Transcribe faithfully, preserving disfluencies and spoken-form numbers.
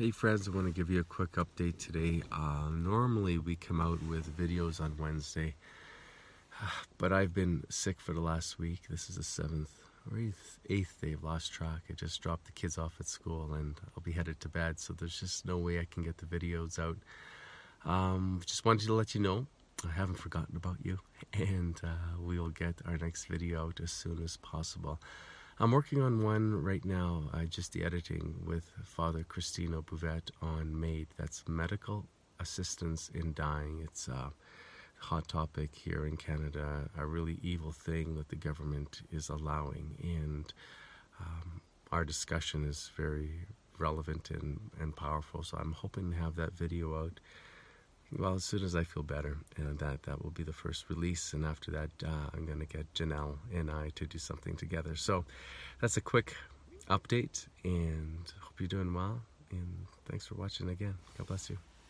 Hey friends, I want to give you a quick update today. Uh, normally we come out with videos on Wednesday, but I've been sick for the last week. This is the seventh or eighth, eighth day. I've lost track. I just dropped the kids off at school and I'll be headed to bed, so there's just no way I can get the videos out. Um, just wanted to let you know I haven't forgotten about you, and uh, we'll get our next video out as soon as possible. I'm working on one right now, uh, just the editing with Father Cristino Bouvet on MAID. That's Medical Assistance in Dying. It's a hot topic here in Canada, a really evil thing that the government is allowing, and um, our discussion is very relevant and, and powerful, so I'm hoping to have that video out well as soon as I feel better, and that that will be the first release. And after that uh, I'm going to get Janelle and I to do something together. So that's a quick update, and hope you're doing well, and thanks for watching again. God bless you.